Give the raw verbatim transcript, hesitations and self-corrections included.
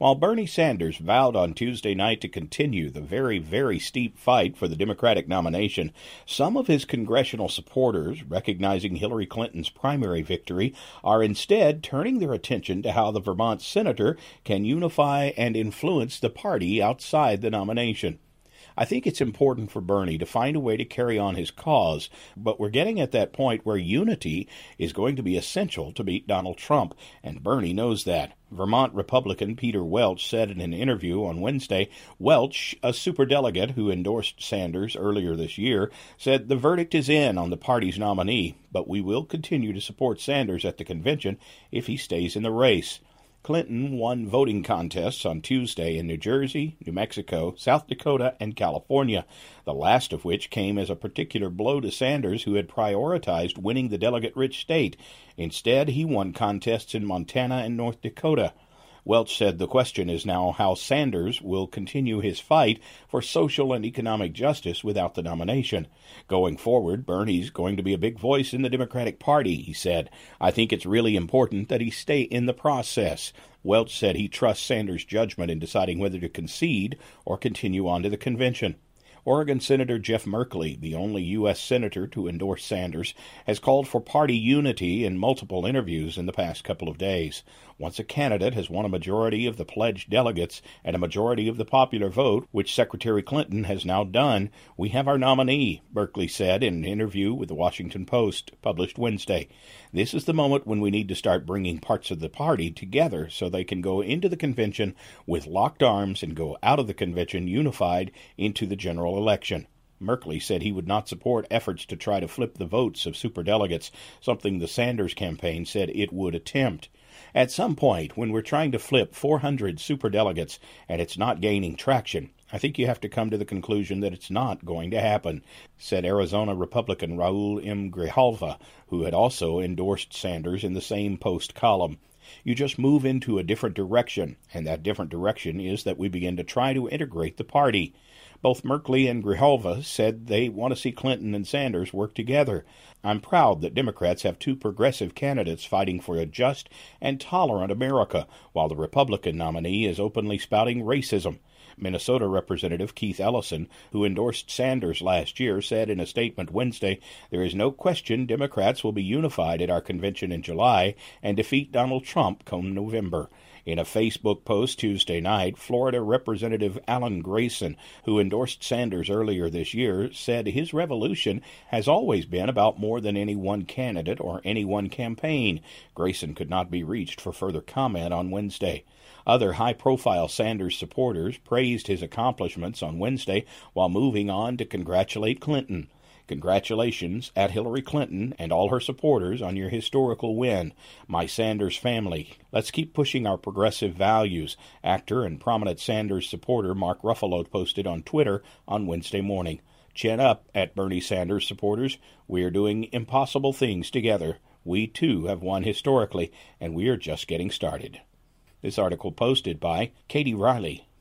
While Bernie Sanders vowed on Tuesday night to continue the very, very steep fight for the Democratic nomination, some of his congressional supporters, recognizing Hillary Clinton's primary victory, are instead turning their attention to how the Vermont senator can unify and influence the party outside the nomination. I think it's important for Bernie to find a way to carry on his cause, but we're getting at that point where unity is going to be essential to beat Donald Trump, and Bernie knows that. Vermont Republican Peter Welch said in an interview on Wednesday. Welch, a superdelegate who endorsed Sanders earlier this year, said the verdict is in on the party's nominee, but we will continue to support Sanders at the convention if he stays in the race. Clinton won voting contests on Tuesday in New Jersey, New Mexico, South Dakota, and California, the last of which came as a particular blow to Sanders, who had prioritized winning the delegate-rich state. Instead, he won contests in Montana and North Dakota. Welch said the question is now how Sanders will continue his fight for social and economic justice without the nomination. Going forward, Bernie's going to be a big voice in the Democratic Party, he said. I think it's really important that he stay in the process. Welch said he trusts Sanders' judgment in deciding whether to concede or continue on to the convention. Oregon Senator Jeff Merkley, the only U S senator to endorse Sanders, has called for party unity in multiple interviews in the past couple of days. Once a candidate has won a majority of the pledged delegates and a majority of the popular vote, which Secretary Clinton has now done, we have our nominee, Merkley said in an interview with the Washington Post, published Wednesday. This is the moment when we need to start bringing parts of the party together so they can go into the convention with locked arms and go out of the convention unified into the general election. Merkley said he would not support efforts to try to flip the votes of superdelegates, something the Sanders campaign said it would attempt. At some point, when we're trying to flip four hundred superdelegates and it's not gaining traction, I think you have to come to the conclusion that it's not going to happen, said Arizona Republican Raul M. Grijalva, who had also endorsed Sanders in the same Post column. You just move into a different direction, and that different direction is that we begin to try to integrate the party. Both Merkley and Grijalva said they want to see Clinton and Sanders work together. I'm proud that Democrats have two progressive candidates fighting for a just and tolerant America, while the Republican nominee is openly spouting racism. Minnesota Representative Keith Ellison, who endorsed Sanders last year, said in a statement Wednesday, there is no question Democrats will be unified at our convention in July and defeat Donald Trump come November. In a Facebook post Tuesday night, Florida Representative Alan Grayson, who endorsed Sanders earlier this year, said his revolution has always been about more than any one candidate or any one campaign. Grayson could not be reached for further comment on Wednesday. Other high-profile Sanders supporters praised his accomplishments on Wednesday while moving on to congratulate Clinton. Congratulations at Hillary Clinton and all her supporters on your historical win. My Sanders family. Let's keep pushing our progressive values, actor and prominent Sanders supporter Mark Ruffalo posted on Twitter on Wednesday morning. Chin up at Bernie Sanders supporters. We are doing impossible things together. We, too, have won historically, and we are just getting started. This article posted by Katie Riley.